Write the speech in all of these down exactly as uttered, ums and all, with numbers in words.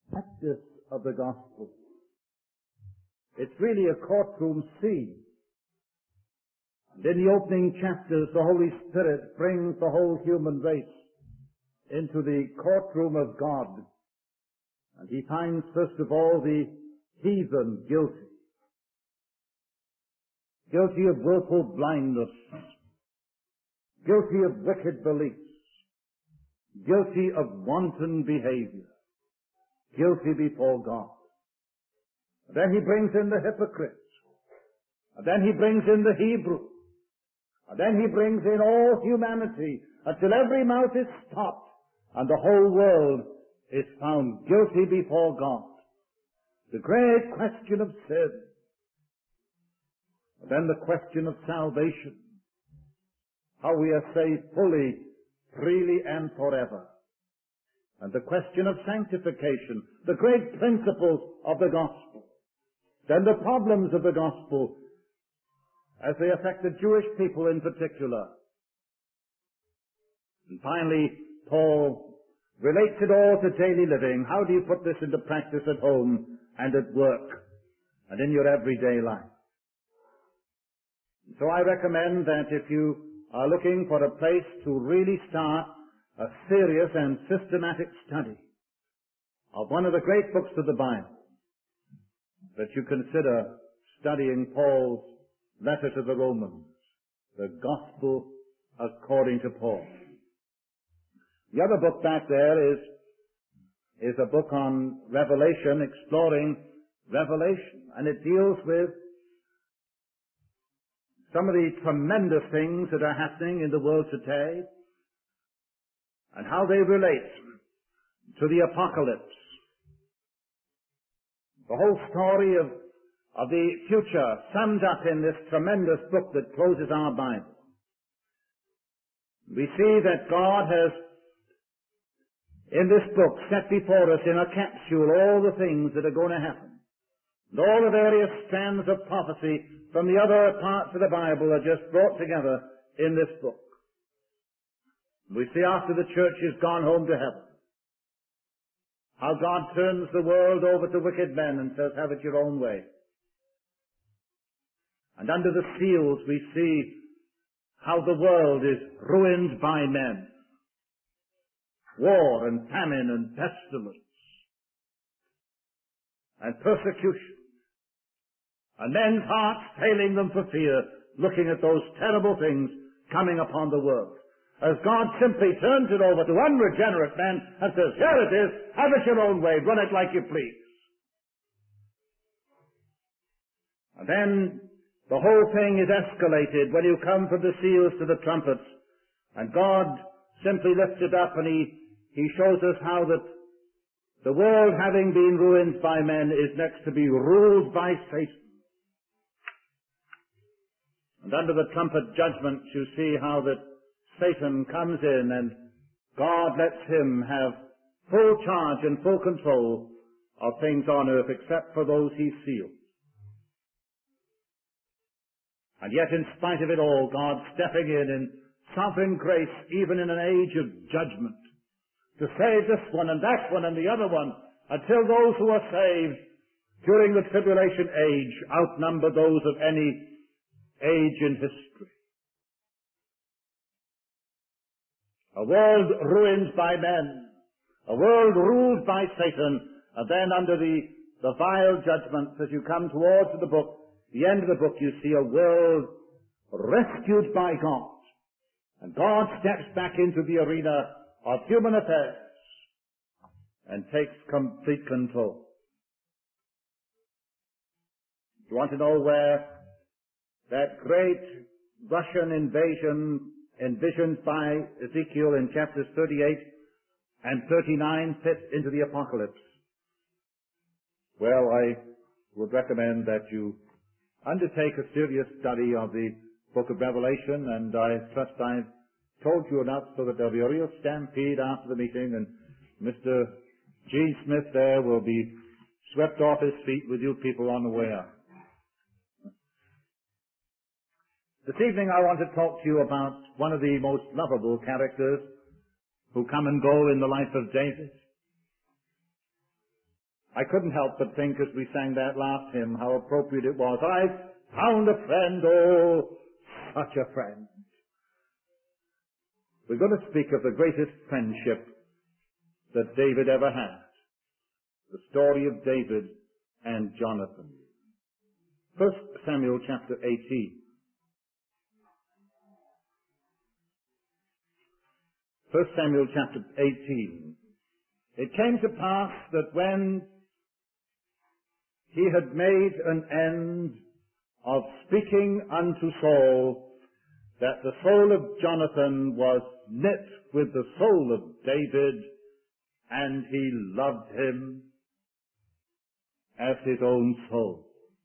practice of the gospel. It's really a courtroom scene. And in the opening chapters, the Holy Spirit brings the whole human race into the courtroom of God. And he finds, first of all, the heathen guilty. Guilty of willful blindness. Guilty of wicked beliefs. Guilty of wanton behavior. Guilty before God. And then he brings in the hypocrites. And then he brings in the Hebrew. And then he brings in all humanity until every mouth is stopped and the whole world is found guilty before God. The great question of sin. And then the question of salvation. How we are saved fully, freely, and forever. And the question of sanctification. The great principles of the gospel. Then the problems of the gospel as they affect the Jewish people in particular. And finally, Paul relates it all to daily living. How do you put this into practice at home and at work and in your everyday life? So I recommend that if you are looking for a place to really start a serious and systematic study of one of the great books of the Bible, that you consider studying Paul's letter to the Romans, the Gospel according to Paul. The other book back there is, is a book on Revelation, exploring Revelation, and it deals with some of the tremendous things that are happening in the world today and how they relate to the apocalypse. The whole story of, of the future summed up in this tremendous book that closes our Bible. We see that God has, in this book, set before us in a capsule all the things that are going to happen. And all the various strands of prophecy from the other parts of the Bible are just brought together in this book. We see after the church has gone home to heaven, how God turns the world over to wicked men and says, have it your own way. And under the seals we see how the world is ruined by men. War and famine and pestilence and persecution. And men's hearts failing them for fear, looking at those terrible things coming upon the world. As God simply turns it over to unregenerate men and says, here it is, have it your own way, run it like you please. And then the whole thing is escalated when you come from the seals to the trumpets. And God simply lifts it up and he, he shows us how that the world, having been ruined by men, is next to be ruled by Satan. And under the trumpet judgment you see how that Satan comes in and God lets him have full charge and full control of things on earth except for those he seals. And yet in spite of it all, God stepping in in sovereign grace, even in an age of judgment, to save this one and that one and the other one, until those who are saved during the tribulation age outnumber those of any age in history. A world ruined by men, a world ruled by Satan, and then under the, the vile judgments as you come towards the book, the end of the book, you see a world rescued by God. And God steps back into the arena of human affairs and takes complete control. You want to know where that great Russian invasion envisioned by Ezekiel in chapters thirty-eight and thirty-nine fit into the apocalypse? Well, I would recommend that you undertake a serious study of the book of Revelation, and I trust I've told you enough so that there'll be a real stampede after the meeting, and Mister Gene Smith there will be swept off his feet with you people on the way up. This evening I want to talk to you about one of the most lovable characters who come and go in the life of David. I couldn't help but think as we sang that last hymn how appropriate it was. I've found a friend, oh, such a friend. We're going to speak of the greatest friendship that David ever had. The story of David and Jonathan. First Samuel chapter eighteen. First Samuel chapter eighteen. It came to pass that when he had made an end of speaking unto Saul, that the soul of Jonathan was knit with the soul of David, and he loved him as his own soul.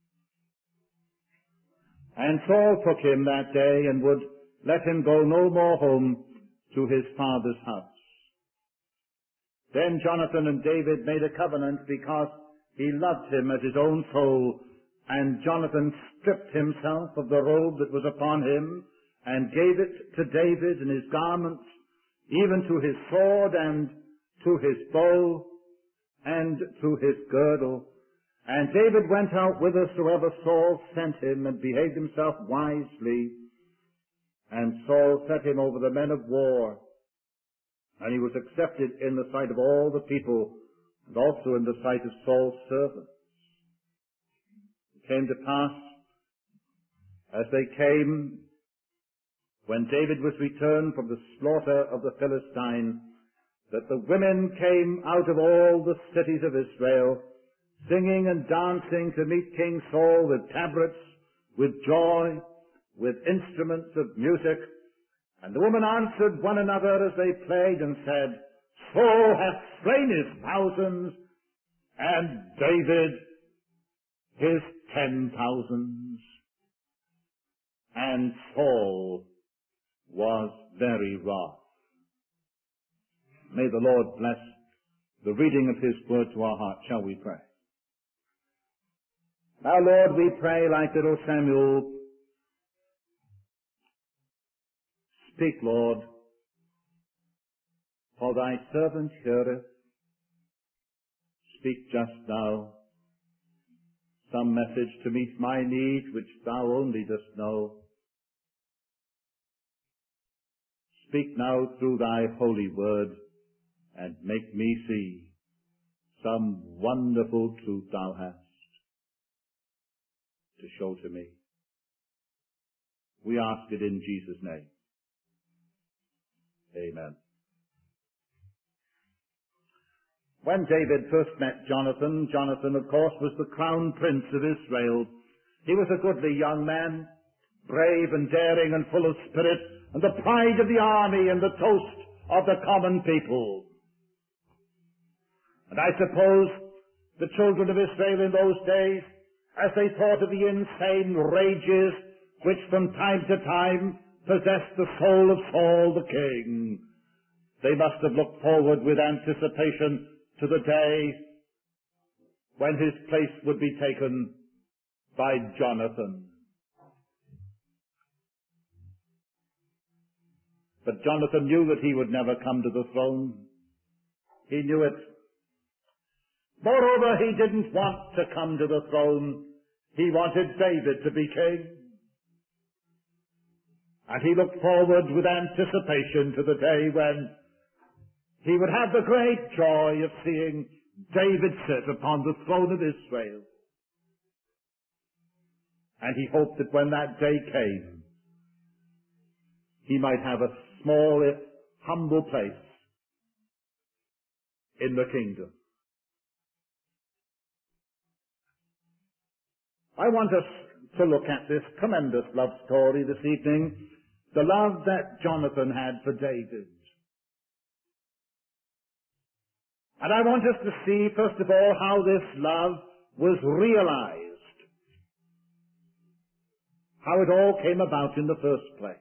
And Saul took him that day and would let him go no more home to his father's house. Then Jonathan and David made a covenant because he loved him as his own soul, and Jonathan stripped himself of the robe that was upon him and gave it to David and his garments, even to his sword and to his bow and to his girdle. And David went out whithersoever Saul sent him and behaved himself wisely. And Saul set him over the men of war. And he was accepted in the sight of all the people and also in the sight of Saul's servants. It came to pass, as they came, when David was returned from the slaughter of the Philistine, that the women came out of all the cities of Israel, singing and dancing to meet King Saul with tabrets, with joy, with instruments of music. And the women answered one another as they played and said, Saul hath slain his thousands, and David his ten thousands. And Saul was very wroth. May the Lord bless the reading of his word to our heart. Shall we pray? Now, Lord, we pray like little Samuel. Speak, Lord, for thy servant heareth. Speak just now some message to meet my need, which thou only dost know. Speak now through thy holy word, and make me see some wonderful truth thou hast to show to me. We ask it in Jesus' name. Amen. When David first met Jonathan, Jonathan, of course, was the crown prince of Israel. He was a goodly young man, brave and daring and full of spirit, and the pride of the army and the toast of the common people. And I suppose the children of Israel in those days, as they thought of the insane rages which from time to time possessed the soul of Saul the king, they must have looked forward with anticipation to the day when his place would be taken by Jonathan. But Jonathan knew that he would never come to the throne. He knew it. Moreover, he didn't want to come to the throne. He wanted David to be king. And he looked forward with anticipation to the day when he would have the great joy of seeing David sit upon the throne of Israel. And he hoped that when that day came, he might have a small, humble place in the kingdom. I want us to look at this tremendous love story this evening, the love that Jonathan had for David. And I want us to see, first of all, how this love was realized, how it all came about in the first place.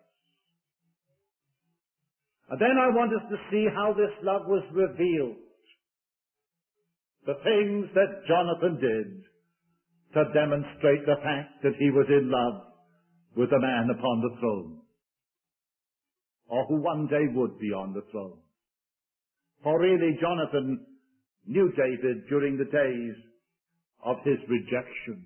And then I want us to see how this love was revealed, the things that Jonathan did to demonstrate the fact that he was in love with the man upon the throne, or who one day would be on the throne. For really, Jonathan knew David during the days of his rejection.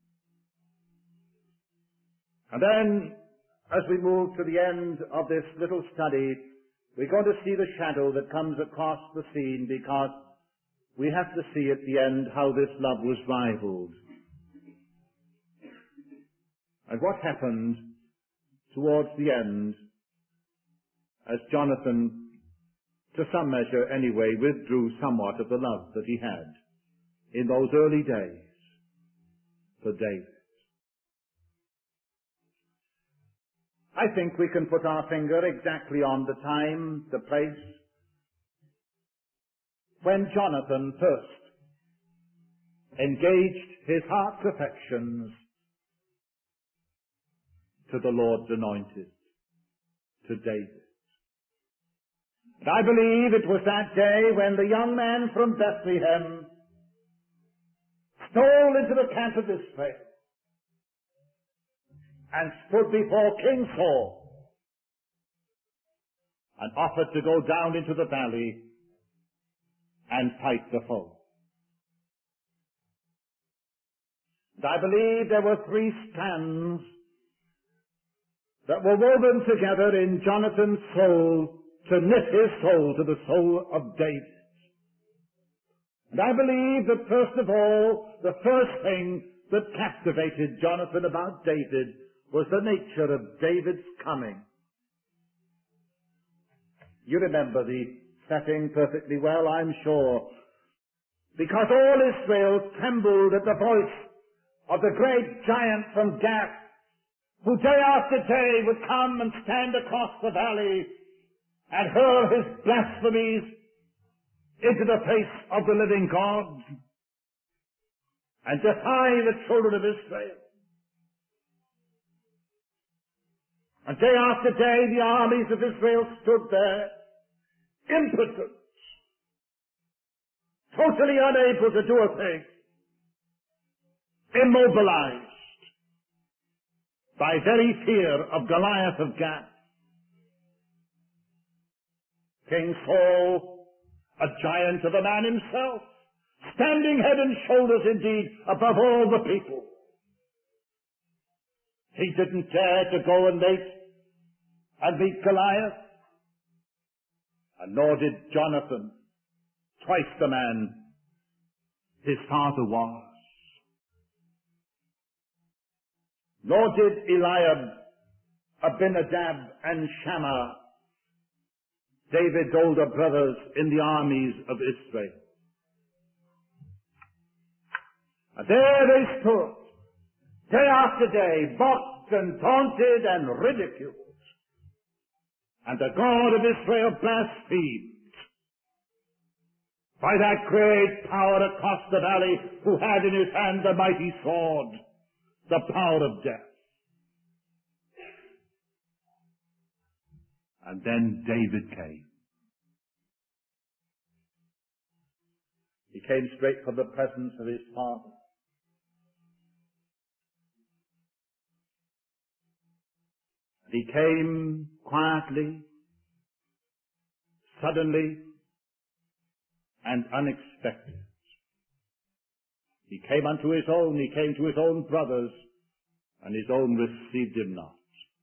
And then, as we move to the end of this little study, we're going to see the shadow that comes across the scene, because we have to see at the end how this love was rivaled. And what happened towards the end, as Jonathan, to some measure anyway, withdrew somewhat of the love that he had in those early days for David. I think we can put our finger exactly on the time, the place, when Jonathan first engaged his heart's affections to the Lord's anointed, to David. And I believe it was that day when the young man from Bethlehem stole into the camp of Israel and stood before King Saul and offered to go down into the valley and fight the foe. And I believe there were three strands that were woven together in Jonathan's soul to knit his soul to the soul of David. And I believe that first of all, the first thing that captivated Jonathan about David was the nature of David's coming. You remember the setting perfectly well, I'm sure, because all Israel trembled at the voice of the great giant from Gath, who day after day would come and stand across the valley and hurl his blasphemies into the face of the living God and defy the children of Israel. And day after day the armies of Israel stood there, impotent, totally unable to do a thing, immobilized by very fear of Goliath of Gath. King Saul, a giant of a man himself, standing head and shoulders indeed above all the people. He didn't dare to go and meet and meet Goliath, and nor did Jonathan, twice the man his father was. Nor did Eliab, Abinadab, and Shammah, David's older brothers in the armies of Israel. And there they stood, day after day, mocked and taunted and ridiculed. And the God of Israel blasphemed by that great power across the valley, who had in his hand the mighty sword, the power of death. And then David came. He came straight from the presence of his father. And he came quietly, suddenly, and unexpected. He came unto his own, he came to his own brothers, and his own received him not.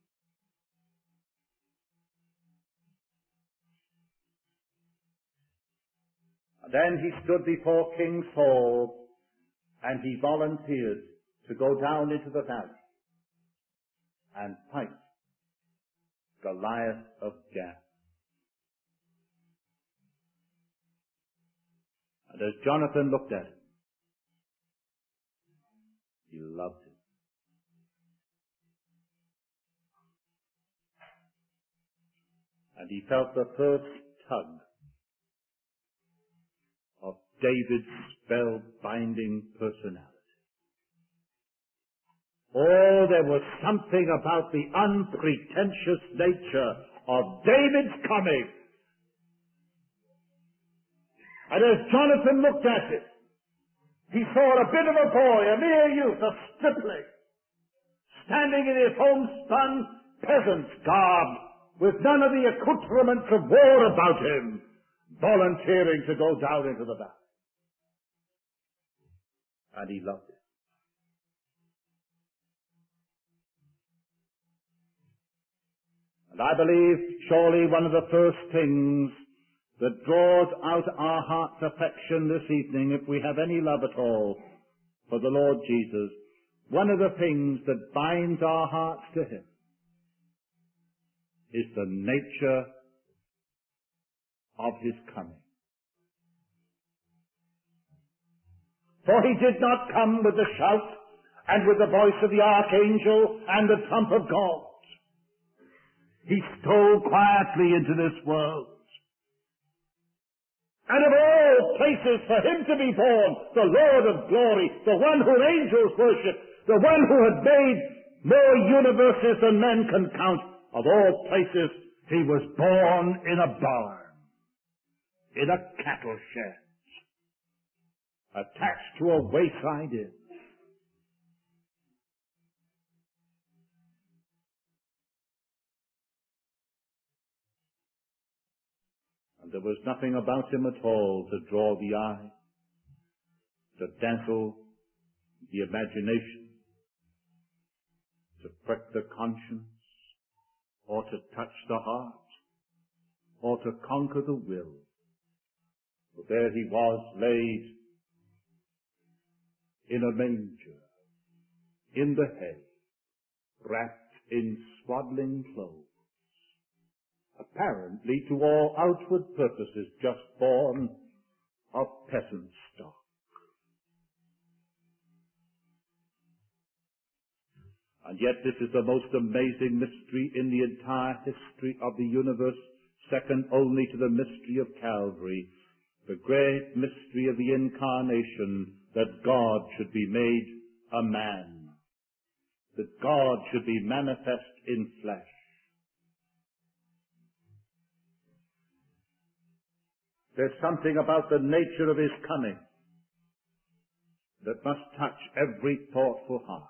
Then he stood before King Saul, and he volunteered to go down into the valley and fight Goliath of Gath. And as Jonathan looked at him, he loved him. And he felt the first tug of David's spell-binding personality. Oh, there was something about the unpretentious nature of David's coming. And as Jonathan looked at it, he saw a bit of a boy, a mere youth, a stripling, standing in his homespun peasant's garb, with none of the accoutrements of war about him, volunteering to go down into the battle. and he loved it. And I believe surely one of the first things that draws out our heart's affection this evening, if we have any love at all for the Lord Jesus, one of the things that binds our hearts to him is the nature of his coming. For he did not come with the shout and with the voice of the archangel and the trump of God. He stole quietly into this world. And of all places for him to be born, the Lord of glory, the one whom angels worship, the one who had made more universes than men can count, of all places he was born in a barn, in a cattle shed, attached to a wayside inn. And there was nothing about him at all to draw the eye, to dazzle the imagination, to prick the conscience, or to touch the heart, or to conquer the will. For there he was laid in a manger, in the hay, wrapped in swaddling clothes, apparently to all outward purposes just born of peasant stock. And yet this is the most amazing mystery in the entire history of the universe, second only to the mystery of Calvary, the great mystery of the incarnation, that God should be made a man, that God should be manifest in flesh. There's something about the nature of his coming that must touch every thoughtful heart.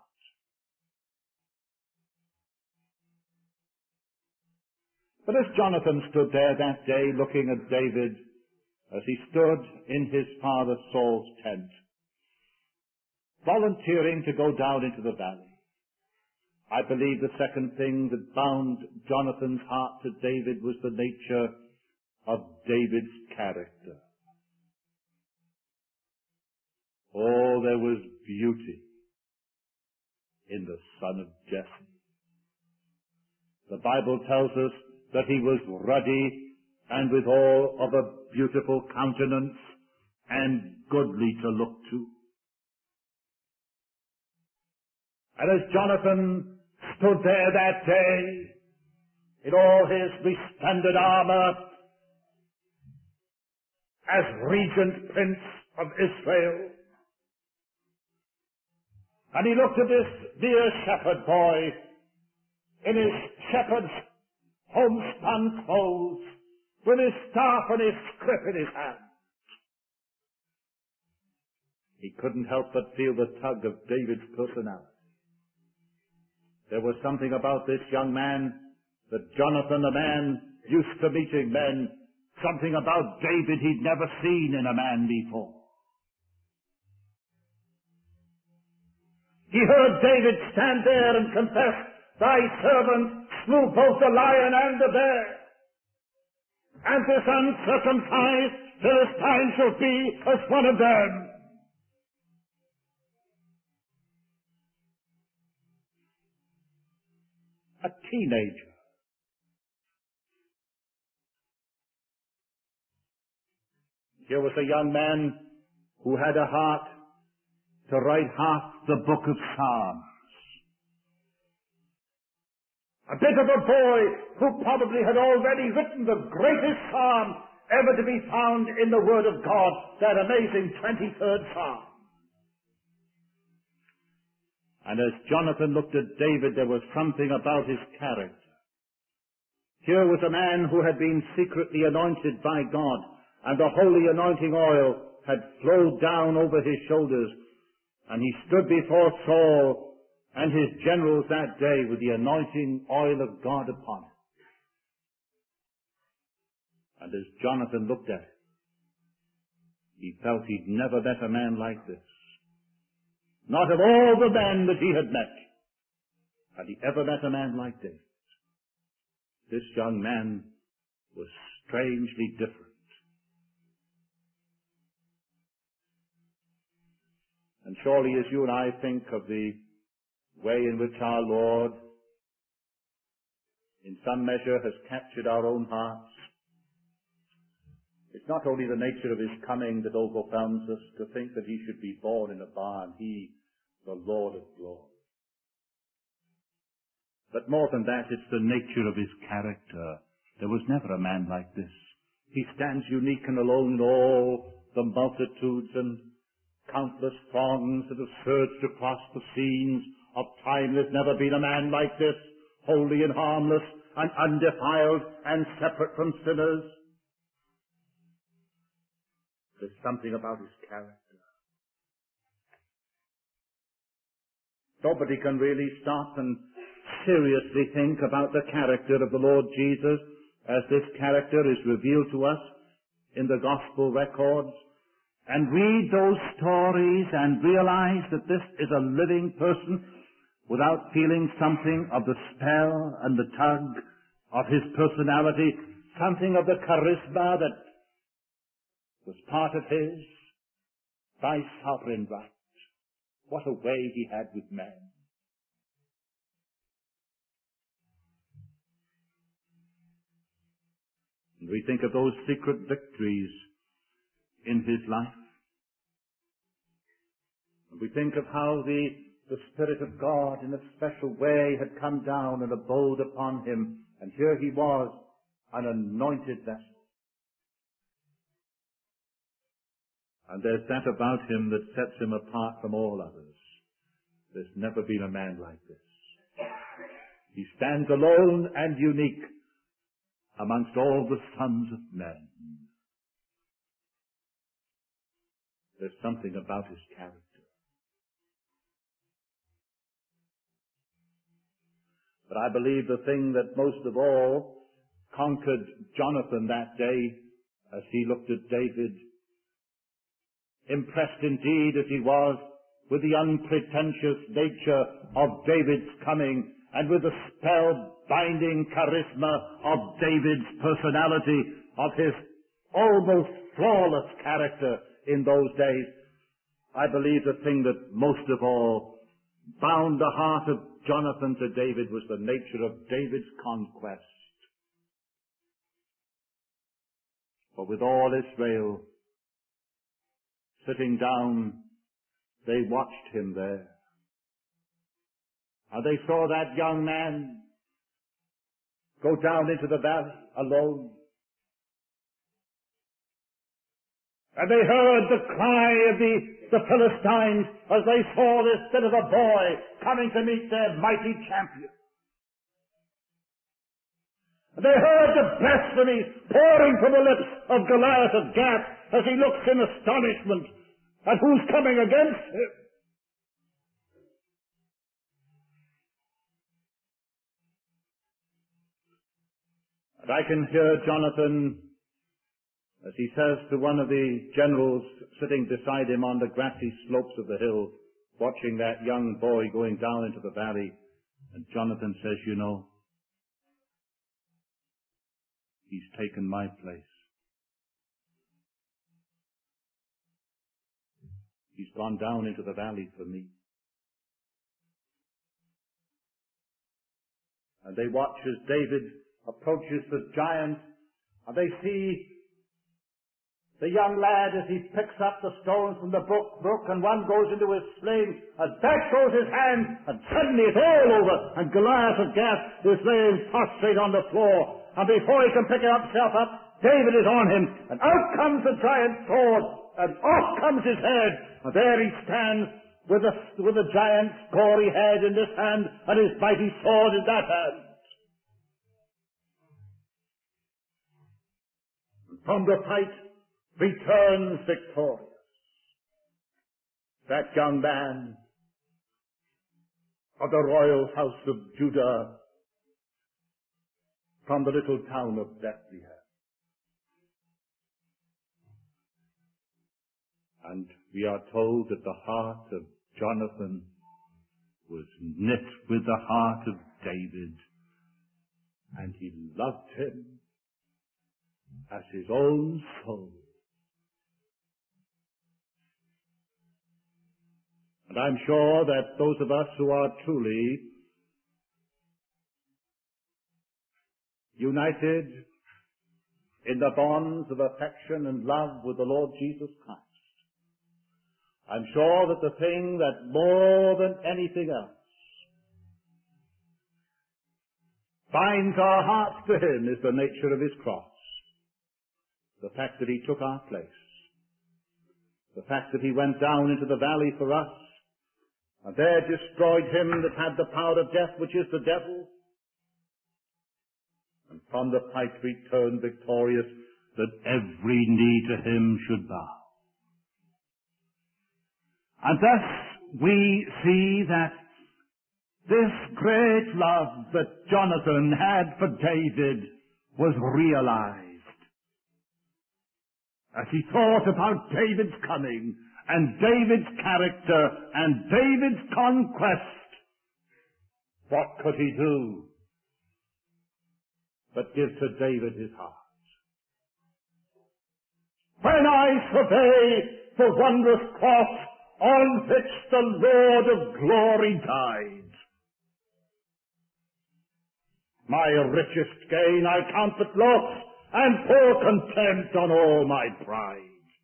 But as Jonathan stood there that day looking at David, as he stood in his father Saul's tent, volunteering to go down into the valley, I believe the second thing that bound Jonathan's heart to David was the nature of David's character. Oh, there was beauty in the son of Jesse. The Bible tells us that he was ruddy and withal of a beautiful countenance and goodly to look to. And as Jonathan stood there that day in all his resplendent armor as regent prince of Israel, and he looked at this dear shepherd boy in his shepherd's homespun clothes, with his staff and his scrip in his hand, he couldn't help but feel the tug of David's personality. There was something about this young man, that Jonathan, a man used to meeting men, something about David he'd never seen in a man before. He heard David stand there and confess, "Thy servant slew both the lion and the bear, and this uncircumcised Philistine shall be as one of them." A teenager. Here was a young man who had a heart to write half the book of Psalms. A bit of a boy who probably had already written the greatest psalm ever to be found in the Word of God, that amazing twenty-third Psalm. And as Jonathan looked at David, there was something about his character. Here was a man who had been secretly anointed by God, and the holy anointing oil had flowed down over his shoulders, and he stood before Saul and his generals that day with the anointing oil of God upon him. And as Jonathan looked at him, he felt he'd never met a man like this. Not of all the men that he had met, had he ever met a man like David. This young man was strangely different. And surely as you and I think of the way in which our Lord in some measure has captured our own hearts, it's not only the nature of his coming that overwhelms us to think that he should be born in a barn, he, the Lord of glory. But more than that, it's the nature of his character. There was never a man like this. He stands unique and alone in all the multitudes and countless throngs that have surged across the scenes of time. There's never been a man like this, holy and harmless and undefiled and separate from sinners. There's something about his character. Nobody can really stop and seriously think about the character of the Lord Jesus as this character is revealed to us in the gospel records, and read those stories and realize that this is a living person without feeling something of the spell and the tug of his personality, something of the charisma that was part of his, thy sovereign right. What a way he had with men. And we think of those secret victories in his life. And we think of how the, the Spirit of God in a special way had come down and abode upon him. And here he was, an anointed vessel. And there's that about him that sets him apart from all others. There's never been a man like this. He stands alone and unique amongst all the sons of men. There's something about his character. But I believe the thing that most of all conquered Jonathan that day as he looked at David, impressed indeed as he was with the unpretentious nature of David's coming and with the spell-binding charisma of David's personality, of his almost flawless character in those days, I believe the thing that most of all bound the heart of Jonathan to David was the nature of David's conquest. For with all Israel sitting down, they watched him there. And they saw that young man go down into the valley alone. And they heard the cry of the, the Philistines as they saw this bit of a boy coming to meet their mighty champion. And they heard the blasphemies pouring from the lips of Goliath of Gath as he looks in astonishment at who's coming against him. And I can hear Jonathan as he says to one of the generals sitting beside him on the grassy slopes of the hill, watching that young boy going down into the valley, and Jonathan says, you know, he's taken my place. He's gone down into the valley for me. And they watch as David approaches the giant, and they see the young lad as he picks up the stones from the brook, brook and one goes into his sling, and back goes his hand, and suddenly it's all over, and Goliath of Gath is laying prostrate on the floor, and before he can pick himself up, David is on him, and out comes the giant's sword, and off comes his head, and there he stands with the, with the giant's gory head in this hand, and his mighty sword in that hand. And from the fight returns victorious that young man of the royal house of Judah from the little town of Bethlehem. And we are told that the heart of Jonathan was knit with the heart of David, and he loved him as his own soul. And I'm sure that those of us who are truly united in the bonds of affection and love with the Lord Jesus Christ, I'm sure that the thing that more than anything else binds our hearts to him is the nature of his cross. The fact that he took our place. The fact that he went down into the valley for us and there destroyed him that had the power of death, which is the devil. And from the fight returned victorious, that every knee to him should bow. And thus we see that this great love that Jonathan had for David was realized as he thought about David's coming and David's character and David's conquest. What could he do but give to David his heart? When I survey the wondrous cross on which the Lord of glory died, my richest gain I count but loss, and pour contempt on all my pride.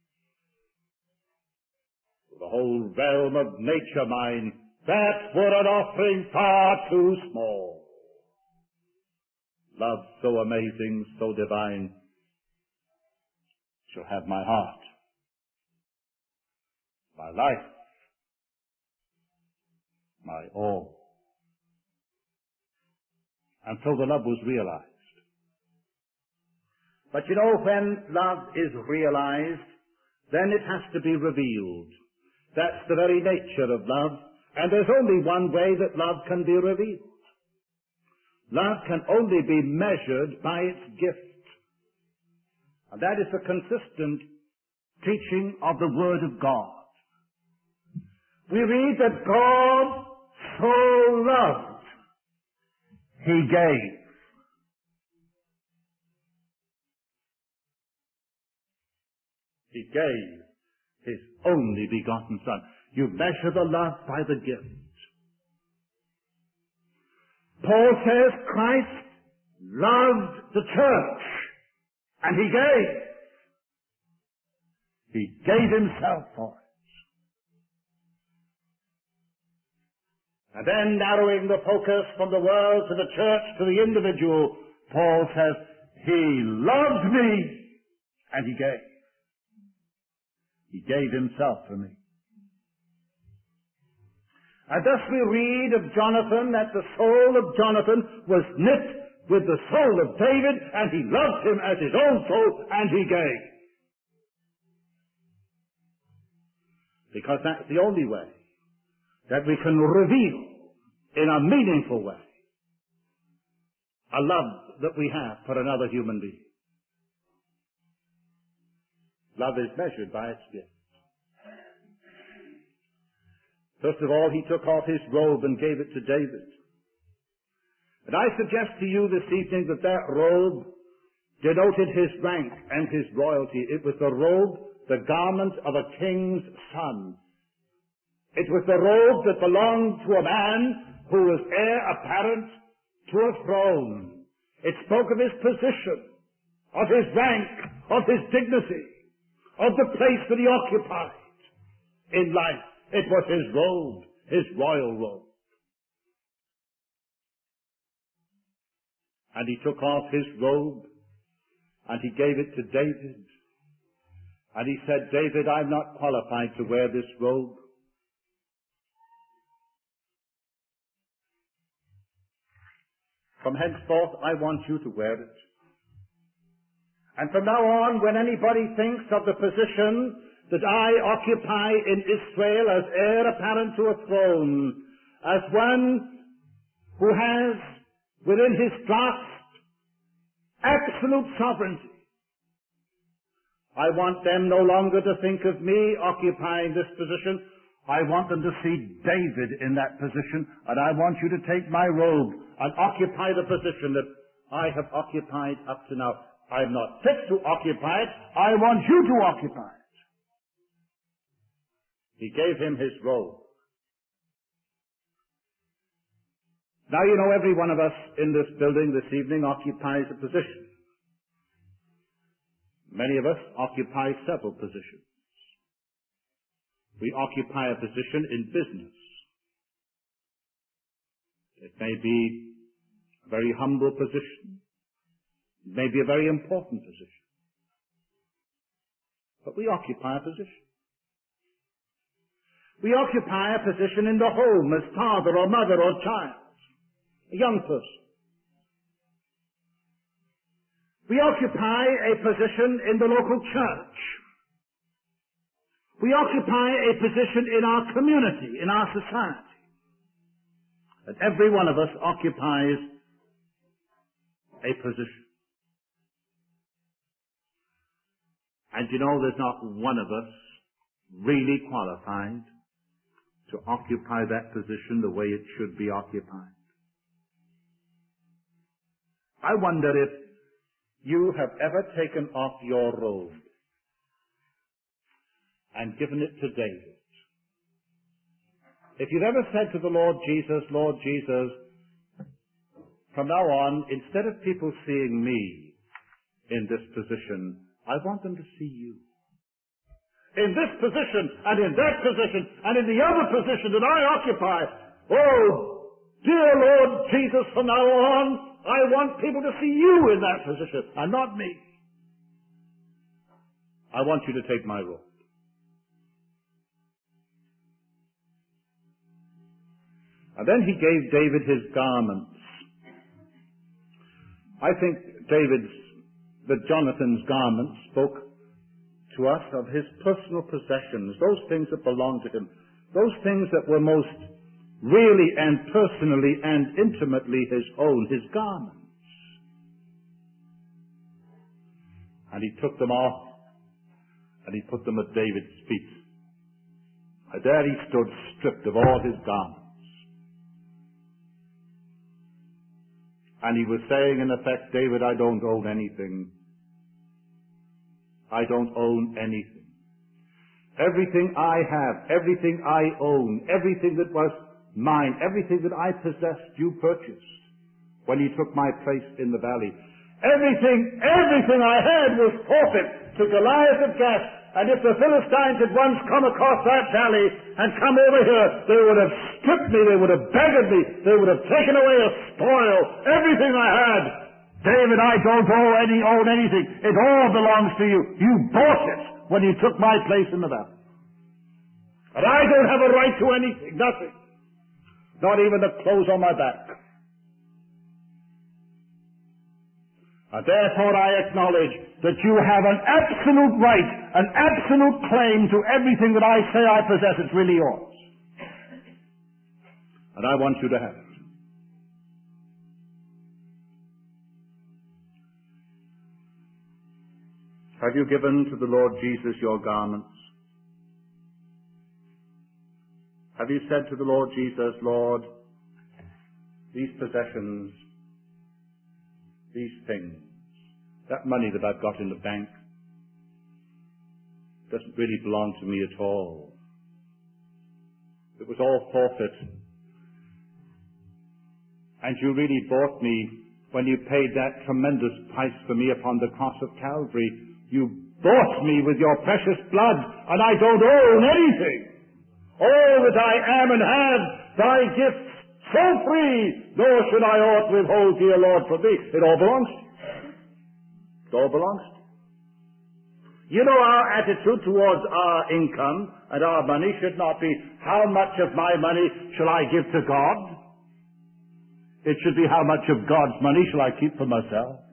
The whole realm of nature mine, that were an offering far too small. Love so amazing, so divine, shall have my heart, my life, my all. And so the love was realized. But you know, when love is realized, then it has to be revealed. That's the very nature of love, and there's only one way that love can be revealed. Love can only be measured by its gift. And that is the consistent teaching of the Word of God. We read that God so loved, He gave. He gave His only begotten Son. You measure the love by the gift. Paul says Christ loved the church, and He gave. He gave Himself for it. And then narrowing the focus from the world to the church to the individual, Paul says, He loved me, and He gave. He gave Himself for me. And thus we read of Jonathan that the soul of Jonathan was knit with the soul of David, and he loved him as his own soul, and he gave. Because that's the only way that we can reveal in a meaningful way a love that we have for another human being. Love is measured by its gift. First of all, he took off his robe and gave it to David. And I suggest to you this evening that that robe denoted his rank and his royalty. It was the robe, the garment of a king's son. It was the robe that belonged to a man who was heir apparent to a throne. It spoke of his position, of his rank, of his dignity, of the place that he occupied in life. It was his robe, his royal robe. And he took off his robe and he gave it to David. And he said, David, I'm not qualified to wear this robe. From henceforth, I want you to wear it. And from now on, when anybody thinks of the position that I occupy in Israel as heir apparent to a throne, as one who has within his grasp absolute sovereignty, I want them no longer to think of me occupying this position I want them to see David in that position, and I want you to take my robe and occupy the position that I have occupied up to now. I'm not fit to occupy it. I want you to occupy it. He gave him his robe. Now, you know, every one of us in this building this evening occupies a position. Many of us occupy several positions. We occupy a position in business. It may be a very humble position. It may be a very important position. But we occupy a position. We occupy a position in the home as father or mother or child, a young person. We occupy a position in the local church. We occupy a position in our community, in our society. And every one of us occupies a position. And you know, there's not one of us really qualified to occupy that position the way it should be occupied. I wonder if you have ever taken off your robe and given it to David. If you've ever said to the Lord Jesus, Lord Jesus, from now on, instead of people seeing me in this position, I want them to see you. In this position, and in that position, and in the other position that I occupy. Oh, dear Lord Jesus, from now on, I want people to see you in that position, and not me. I want you to take my role. And then he gave David his garments. I think David's, that Jonathan's garments spoke to us of his personal possessions, those things that belonged to him, those things that were most really and personally and intimately his own, his garments. And he took them off, and he put them at David's feet. And there he stood stripped of all his garments. And he was saying, in effect, David, I don't own anything. I don't own anything. Everything I have, everything I own, everything that was mine, everything that I possessed, you purchased when you took my place in the valley. Everything, everything I had was forfeit to Goliath of Gath. And if the Philistines had once come across that valley and come over here, they would have stripped me, they would have beggared me, they would have taken away a spoil, everything I had. David, I don't owe any, own anything. It all belongs to you. You bought it when you took my place in the valley. And I don't have a right to anything, nothing. Not even the clothes on my back. And therefore I acknowledge that you have an absolute right, an absolute claim to everything that I say I possess. It's really yours. And I want you to have it. Have you given to the Lord Jesus your garments? Have you said to the Lord Jesus, Lord, these possessions, these things, that money that I've got in the bank doesn't really belong to me at all. It was all forfeit. And you really bought me when you paid that tremendous price for me upon the cross of Calvary. You bought me with your precious blood, and I don't own anything. All that I am and have, thy gifts, so free, nor should I aught withhold, dear Lord, from thee. It all belongs to you. It all belongs to you. You know, our attitude towards our income and our money should not be, how much of my money shall I give to God? It should be, how much of God's money shall I keep for myself?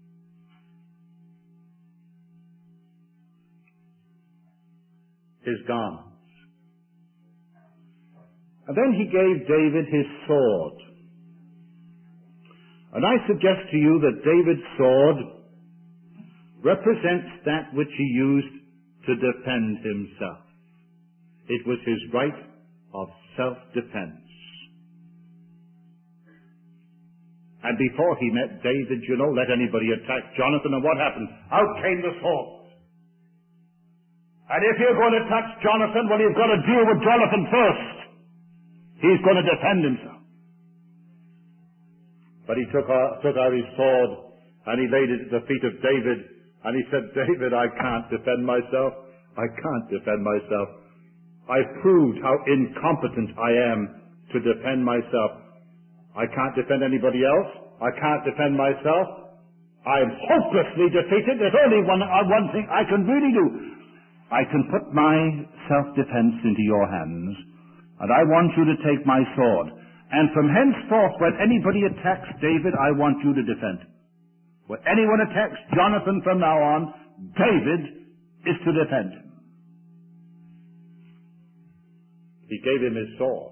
His garments. And then he gave David his sword. And I suggest to you that David's sword represents that which he used to defend himself. It was his right of self-defense. And before he met David, you know, let anybody attack Jonathan, and what happened? Out came the sword. And if you're going to touch Jonathan, well, you've got to deal with Jonathan first. He's going to defend himself. But he took out, took out his sword, and he laid it at the feet of David, and he said, David, I can't defend myself. I can't defend myself. I've proved how incompetent I am to defend myself. I can't defend anybody else. I can't defend myself. I'm hopelessly defeated. There's only one, uh, one thing I can really do. I can put my self-defense into your hands, and I want you to take my sword. And from henceforth, when anybody attacks David, I want you to defend him. When anyone attacks Jonathan from now on, David is to defend him. He gave him his sword.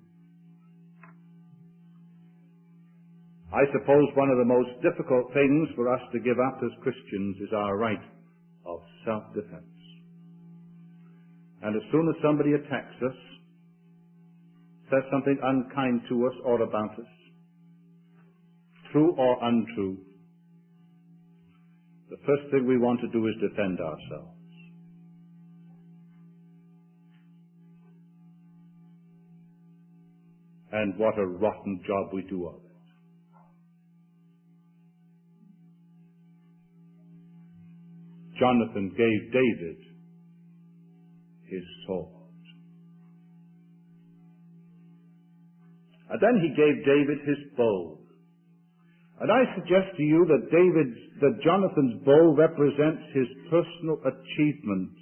I suppose one of the most difficult things for us to give up as Christians is our right of self-defense. And as soon as somebody attacks us, says something unkind to us or about us, true or untrue, the first thing we want to do is defend ourselves. And what a rotten job we do of it. Jonathan gave David his sword. And then he gave David his bow. And I suggest to you that David's, that Jonathan's bow represents his personal achievements.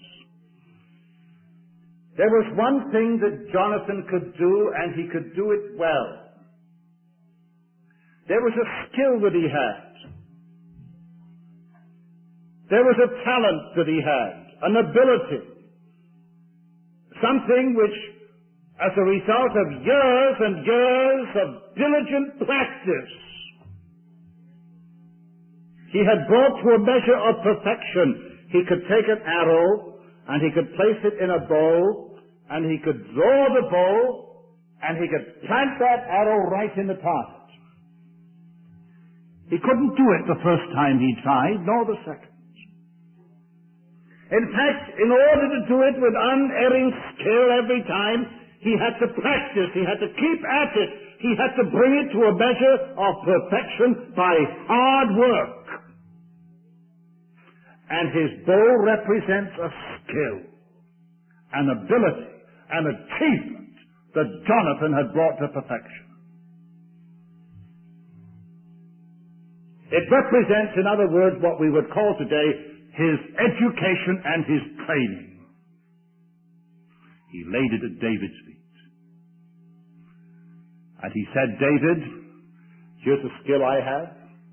There was one thing that Jonathan could do, and he could do it well. There was a skill that he had. There was a talent that he had, an ability. Something which, as a result of years and years of diligent practice, he had brought to a measure of perfection. He could take an arrow, and he could place it in a bow, and he could draw the bow, and he could plant that arrow right in the target. He couldn't do it the first time he tried, nor the second. In fact, in order to do it with unerring skill every time, he had to practice, he had to keep at it, he had to bring it to a measure of perfection by hard work. And his bow represents a skill, an ability, an achievement that Jonathan had brought to perfection. It represents, in other words, what we would call today his education and his training. He laid it at David's feet. And he said, David, here's a skill I have.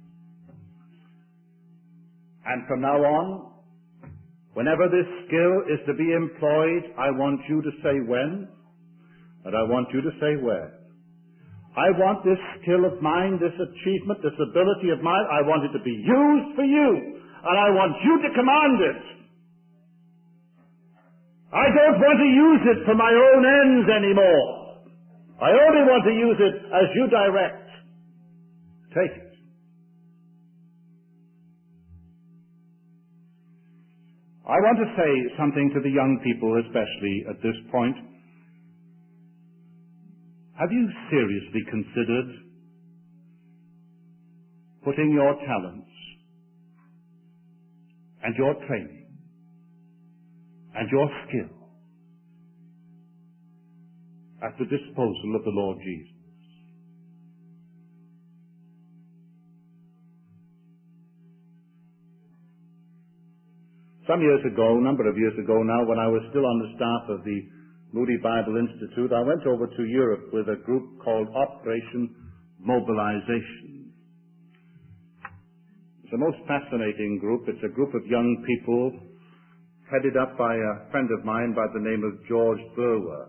And from now on, whenever this skill is to be employed, I want you to say when, and I want you to say where. I want this skill of mine, this achievement, this ability of mine, I want it to be used for you. And I want you to command it. I don't want to use it for my own ends anymore. I only want to use it as you direct. Take it. I want to say something to the young people, especially at this point. Have you seriously considered putting your talents and your training and your skill at the disposal of the Lord Jesus? Some years ago, a number of years ago now, when I was still on the staff of the Moody Bible Institute, I went over to Europe with a group called Operation Mobilization. It's a most fascinating group. It's a group of young people headed up by a friend of mine by the name of George Burwer.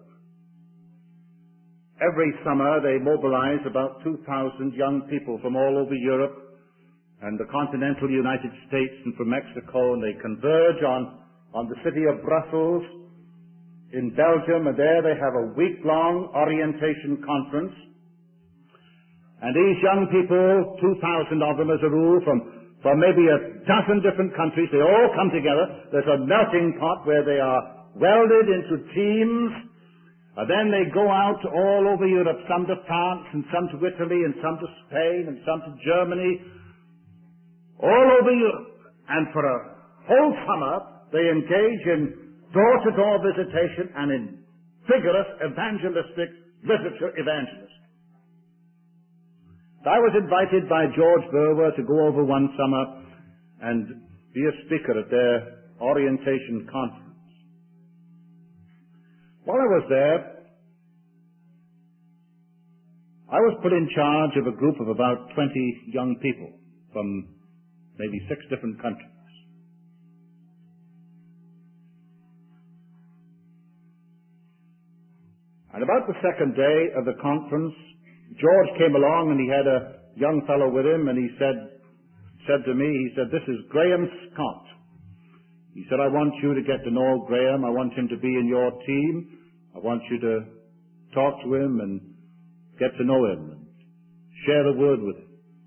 Every summer they mobilize about two thousand young people from all over Europe and the continental United States and from Mexico, and they converge on, on the city of Brussels in Belgium, and there they have a week-long orientation conference. And these young people, two thousand of them as a rule, from, from maybe a dozen different countries, they all come together. There's a melting pot where they are welded into teams. And then they go out all over Europe, some to France, and some to Italy, and some to Spain, and some to Germany, all over Europe. And for a whole summer, they engage in door-to-door visitation and in vigorous evangelistic literature evangelism. I was invited by George Verwer to go over one summer and be a speaker at their orientation conference. While I was there, I was put in charge of a group of about twenty young people from maybe six different countries. And about the second day of the conference, George came along and he had a young fellow with him, and he said, said to me, he said, "This is Graham Scott." He said, "I want you to get to know Graham. I want him to be in your team. I want you to talk to him and get to know him and share the word with him."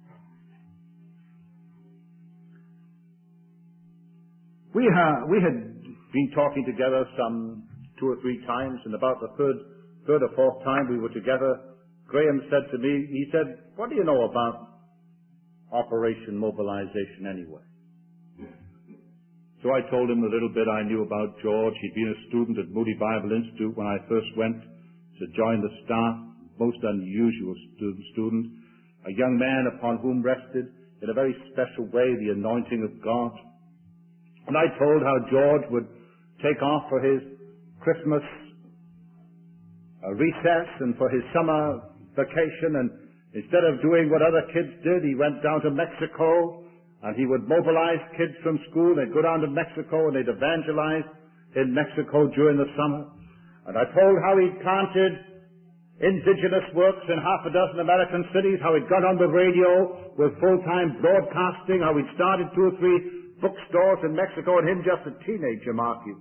We, ha- we had been talking together some two or three times, and about the third Third or fourth time we were together, Graham said to me, he said, "What do you know about Operation Mobilization anyway?" So I told him a little bit I knew about George. He'd been a student at Moody Bible Institute when I first went to join the staff, most unusual student, a young man upon whom rested in a very special way the anointing of God. And I told how George would take off for his Christmas a recess and for his summer vacation, and instead of doing what other kids did, he went down to Mexico, and he would mobilize kids from school. They'd go down to Mexico and they'd evangelize in Mexico during the summer. And I told how he'd planted indigenous works in half a dozen American cities, how he'd got on the radio with full-time broadcasting, how he'd started two or three bookstores in Mexico, and him just a teenager, mark you.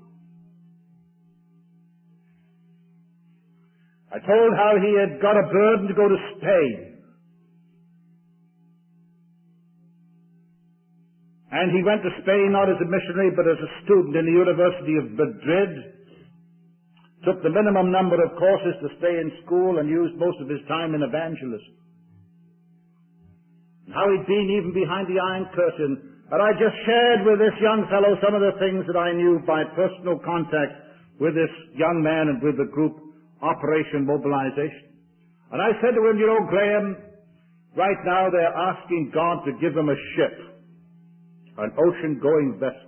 I told how he had got a burden to go to Spain. And he went to Spain not as a missionary, but as a student in the University of Madrid. Took the minimum number of courses to stay in school and used most of his time in evangelism. And how he'd been even behind the Iron Curtain. And I just shared with this young fellow some of the things that I knew by personal contact with this young man and with the group Operation Mobilization. And I said to him, "You know, Graham, right now they're asking God to give them a ship, an ocean-going vessel."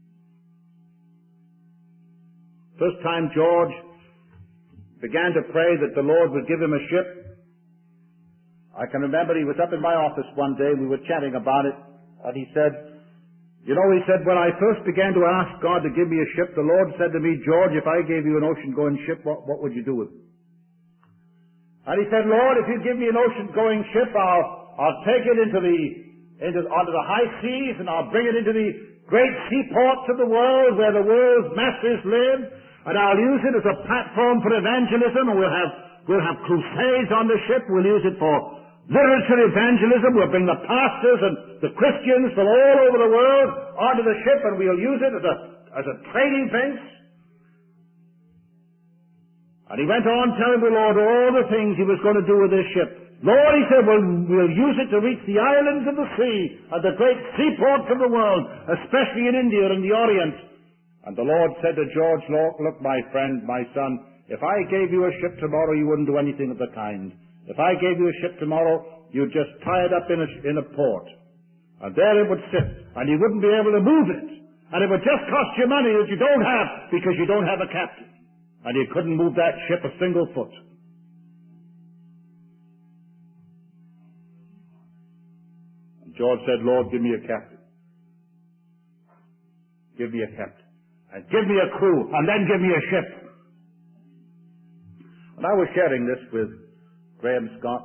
First time George began to pray that the Lord would give him a ship, I can remember he was up in my office one day, we were chatting about it, and he said, "You know," he said, "when I first began to ask God to give me a ship, the Lord said to me, 'George, if I gave you an ocean-going ship, what, what would you do with it?' And he said, 'Lord, if you give me an ocean-going ship, I'll, I'll take it into the, into, onto the high seas, and I'll bring it into the great seaports of the world where the world's masses live, and I'll use it as a platform for evangelism, and we'll have, we'll have crusades on the ship, we'll use it for literature evangelism, we'll bring the pastors and the Christians from all over the world onto the ship, and we'll use it as a, as a training base.'" And he went on telling the Lord all the things he was going to do with this ship. "Lord," he said, "we'll, we'll use it to reach the islands of the sea and the great seaports of the world, especially in India and the Orient." And the Lord said to George, "Look, look, my friend, my son, if I gave you a ship tomorrow, you wouldn't do anything of the kind. If I gave you a ship tomorrow, you'd just tie it up in a, in a port. And there it would sit, and you wouldn't be able to move it. And it would just cost you money that you don't have because you don't have a captain. And you couldn't move that ship a single foot." And George said, "Lord, give me a captain. Give me a captain. And give me a crew, and then give me a ship." And I was sharing this with Graham Scott.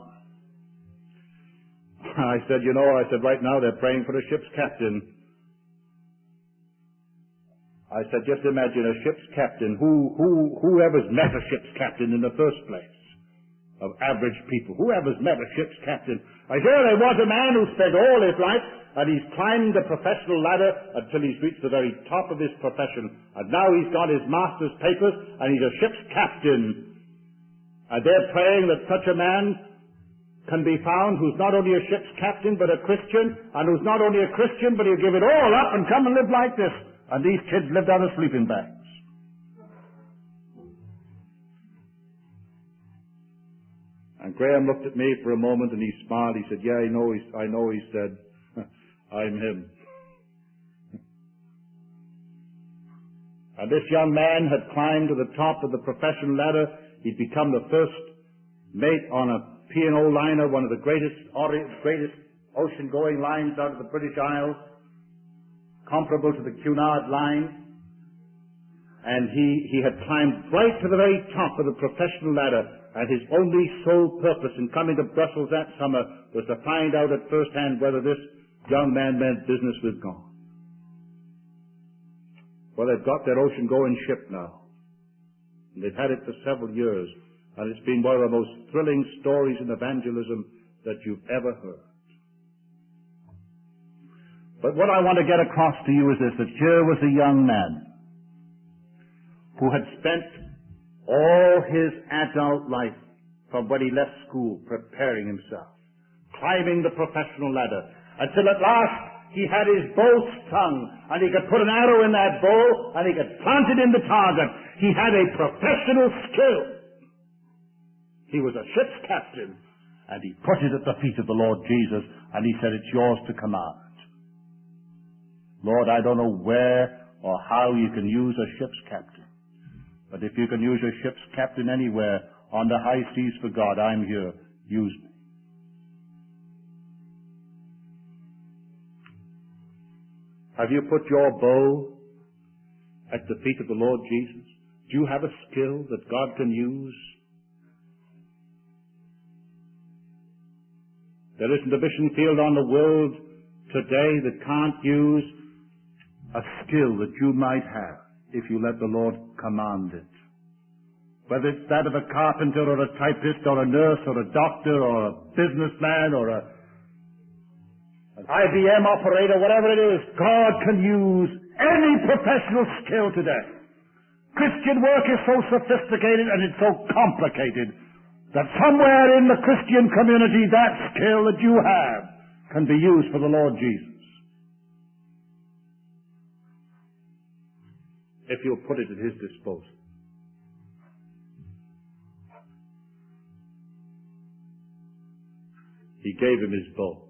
I said, "You know," I said, "right now they're praying for a ship's captain." I said, just imagine a ship's captain. Who, who, whoever's met a ship's captain in the first place? Of average people. Whoever's met a ship's captain. I hear there was a man who spent all his life, and he's climbed the professional ladder until he's reached the very top of his profession. And now he's got his master's papers, and he's a ship's captain. And they're praying that such a man can be found who's not only a ship's captain, but a Christian, and who's not only a Christian, but he'll give it all up and come and live like this. And these kids lived out of sleeping bags. And Graham looked at me for a moment and he smiled. He said, yeah, I know, he, I know, he said, I'm him. And this young man had climbed to the top of the professional ladder. He'd become the first mate on a P and O liner, one of the greatest, greatest ocean-going lines out of the British Isles, comparable to the Cunard line. And he, he had climbed right to the very top of the professional ladder, and his only sole purpose in coming to Brussels that summer was to find out at first hand whether this young man meant business with God. Well, they've got their ocean-going ship now. And they've had it for several years, and it's been one of the most thrilling stories in evangelism that you've ever heard. But what I want to get across to you is this, that here was a young man who had spent all his adult life from when he left school preparing himself, climbing the professional ladder, until at last he had his bow strung, and he could put an arrow in that bow, and he could plant it in the target. He had a professional skill. He was a ship's captain, and he put it at the feet of the Lord Jesus, and he said, it's yours to command. Lord, I don't know where or how you can use a ship's captain, but if you can use a ship's captain anywhere on the high seas for God, I'm here. Use me. Have you put your bow at the feet of the Lord Jesus? Do you have a skill that God can use? There isn't a mission field on the world today that can't use a skill that you might have if you let the Lord command it. Whether it's that of a carpenter or a typist or a nurse or a doctor or a businessman or a, an I B M operator, whatever it is, God can use any professional skill today. Christian work is so sophisticated and it's so complicated that somewhere in the Christian community that skill that you have can be used for the Lord Jesus. If you'll put it at his disposal. He gave him his bow.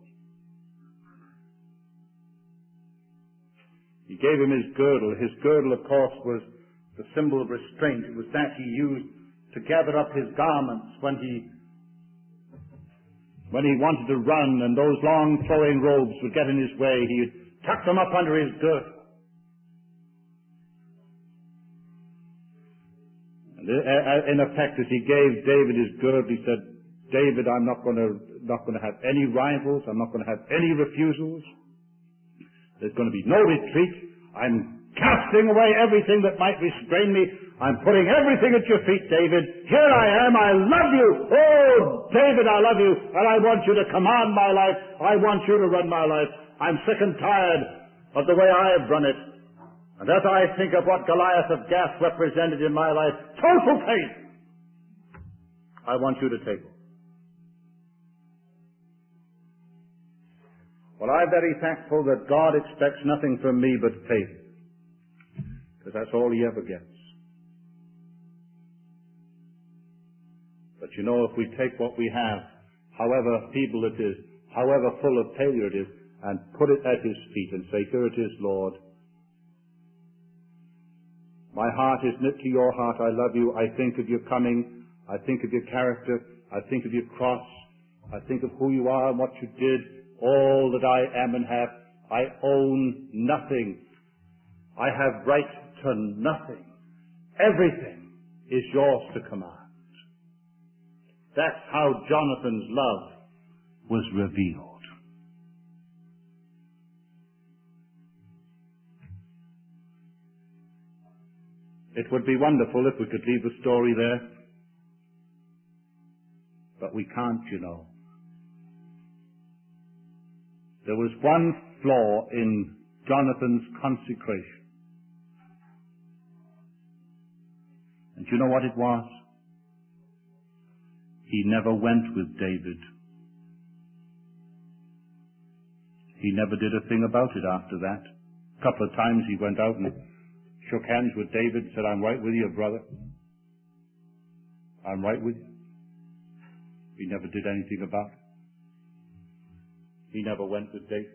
He gave him his girdle. His girdle, of course, was the symbol of restraint. It was that he used to gather up his garments when he when he wanted to run and those long flowing robes would get in his way. He would tuck them up under his girdle. In effect, as he gave David his girdle, he said, David, I'm not going to not going to have any rivals. I'm not going to have any refusals. There's going to be no retreat. I'm casting away everything that might restrain me. I'm putting everything at your feet, David. Here I am. I love you. Oh, David, I love you. And I want you to command my life. I want you to run my life. I'm sick and tired of the way I have run it. And as I think of what Goliath of Gath represented in my life, total faith, I want you to take it. Well, I'm very thankful that God expects nothing from me but faith, because that's all he ever gets. But you know, if we take what we have, however feeble it is, however full of failure it is, and put it at his feet and say, here it is, Lord. My heart is knit to your heart. I love you. I think of your coming. I think of your character. I think of your cross. I think of who you are and what you did. All that I am and have. I own nothing. I have right to nothing. Everything is yours to command. That's how Jonathan's love was revealed. It would be wonderful if we could leave the story there. But we can't, you know. There was one flaw in Jonathan's consecration. And do you know what it was? He never went with David. He never did a thing about it after that. A couple of times he went out and shook hands with David and said, I'm right with you, brother. I'm right with you. He never did anything about it. He never went with David.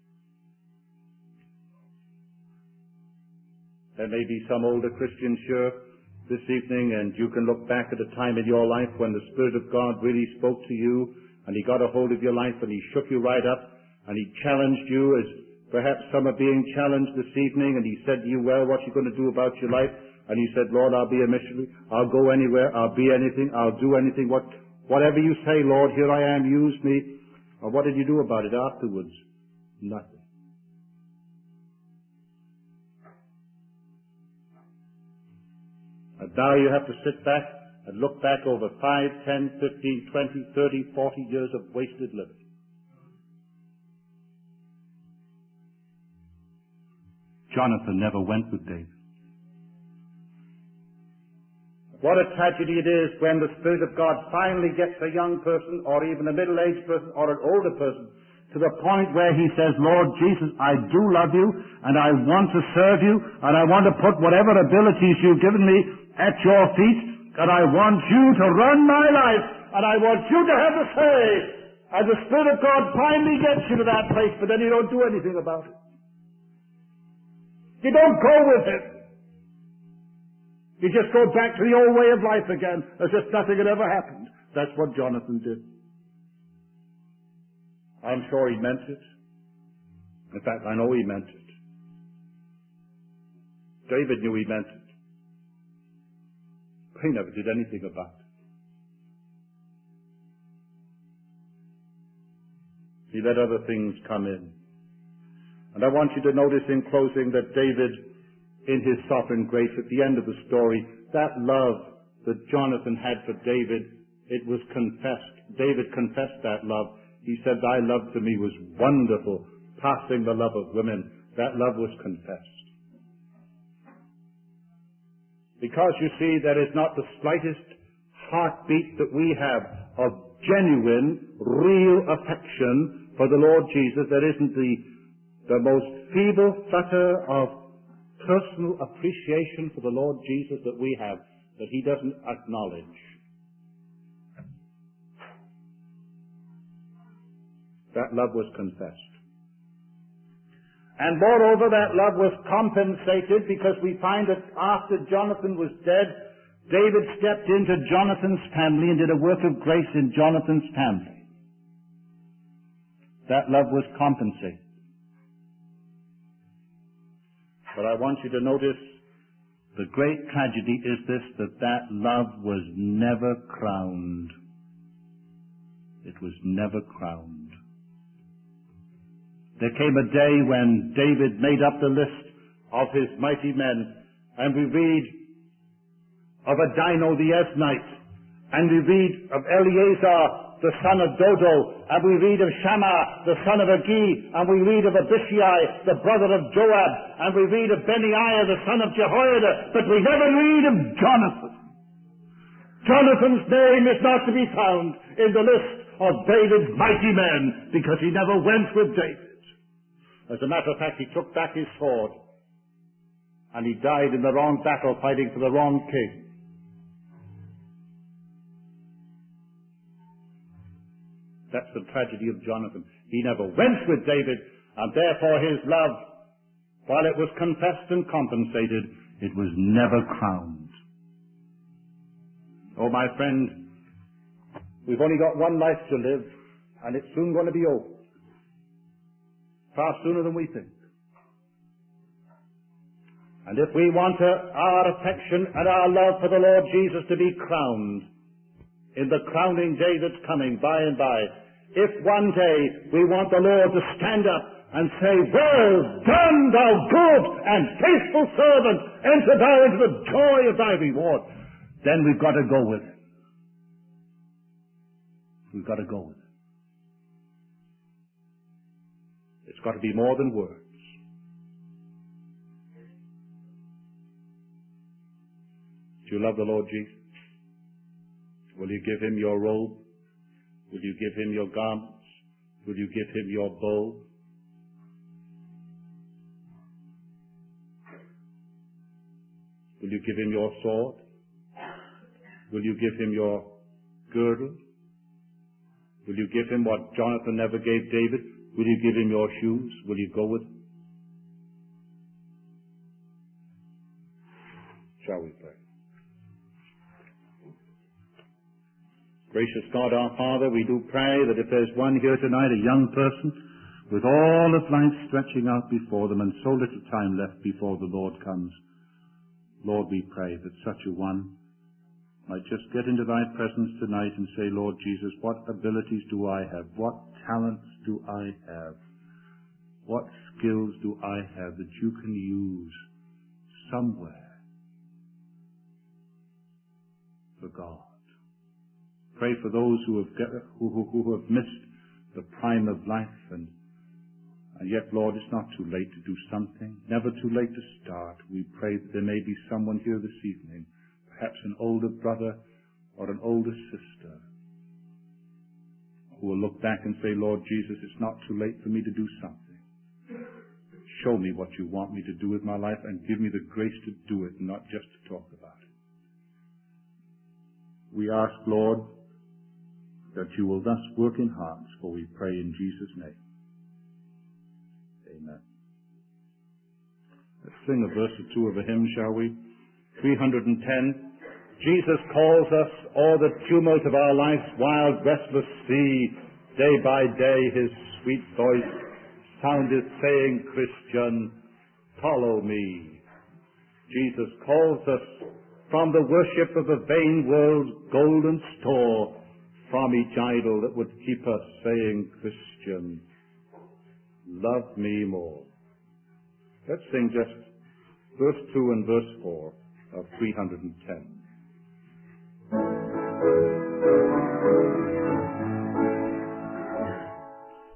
There may be some older Christians here this evening, and you can look back at a time in your life when the Spirit of God really spoke to you, and He got a hold of your life, and He shook you right up, and He challenged you, as perhaps some are being challenged this evening, and He said to you, well, what are you going to do about your life? And you said, Lord, I'll be a missionary. I'll go anywhere. I'll be anything. I'll do anything. What, whatever you say, Lord, here I am. Use me. Or what did you do about it afterwards? Nothing. And now you have to sit back and look back over five, ten, fifteen, twenty, thirty, forty years of wasted living. Jonathan never went with David. What a tragedy it is when the Spirit of God finally gets a young person or even a middle-aged person or an older person to the point where he says, Lord Jesus, I do love you and I want to serve you and I want to put whatever abilities you've given me at your feet and I want you to run my life and I want you to have the say. And the Spirit of God finally gets you to that place, but then you don't do anything about it. You don't go with it. You just go back to the old way of life again, as if nothing had ever happened. That's what Jonathan did. I'm sure he meant it. In fact, I know he meant it. David knew he meant it. But he never did anything about it. He let other things come in. And I want you to notice in closing that David, in his sovereign grace, at the end of the story, that love that Jonathan had for David, it was confessed. David confessed that love. He said, thy love to me was wonderful, passing the love of women. That love was confessed. Because you see, there is not the slightest heartbeat that we have of genuine, real affection for the Lord Jesus. There isn't the, the most feeble flutter of personal appreciation for the Lord Jesus that we have, that he doesn't acknowledge. That love was confessed. And moreover, that love was compensated because we find that after Jonathan was dead, David stepped into Jonathan's family and did a work of grace in Jonathan's family. That love was compensated. But I want you to notice the great tragedy is this, that that love was never crowned. It was never crowned. There came a day when David made up the list of his mighty men, and we read of Adino the Eznite, and we read of Eleazar the son of Dodo, and we read of Shammah, the son of Agi, and we read of Abishai, the brother of Joab, and we read of Benaiah, the son of Jehoiada, but we never read of Jonathan. Jonathan's name is not to be found in the list of David's mighty men, because he never went with David. As a matter of fact, he took back his sword, and he died in the wrong battle fighting for the wrong king. That's the tragedy of Jonathan. He never went with David, and therefore his love, while it was confessed and compensated, it was never crowned. Oh, my friend, we've only got one life to live, and it's soon going to be over. Far sooner than we think. And if we want uh, our affection and our love for the Lord Jesus to be crowned, in the crowning day that's coming by and by, if one day we want the Lord to stand up and say, well done, thou good and faithful servant, enter thou into the joy of thy reward, then we've got to go with it. We've got to go with it. It's got to be more than words. Do you love the Lord Jesus? Will you give him your robe? Will you give him your garments? Will you give him your bow? Will you give him your sword? Will you give him your girdle? Will you give him what Jonathan never gave David? Will you give him your shoes? Will you go with him? Shall we pray? Gracious God, our Father, we do pray that if there's one here tonight, a young person, with all of life stretching out before them and so little time left before the Lord comes, Lord, we pray that such a one might just get into thy presence tonight and say, Lord Jesus, what abilities do I have? What talents do I have? What skills do I have that you can use somewhere for God? Pray for those who have, get, who, who, who have missed the prime of life, and, and yet, Lord, it's not too late to do something, never too late to start. We pray that there may be someone here this evening, perhaps an older brother or an older sister, who will look back and say, Lord Jesus, it's not too late for me to do something. Show me what you want me to do with my life and give me the grace to do it, not just to talk about it. We ask, Lord, that you will thus work in hearts, for we pray in Jesus' name. Amen. Let's sing a verse or two of a hymn, shall we? three hundred ten. Jesus calls us, o'er the tumult of our life's wild, restless sea, day by day his sweet voice soundeth, saying, Christian, follow me. Jesus calls us from the worship of the vain world's golden store, from each idol that would keep us, saying, Christian, love me more. Let's sing just verse two and verse four of three hundred ten.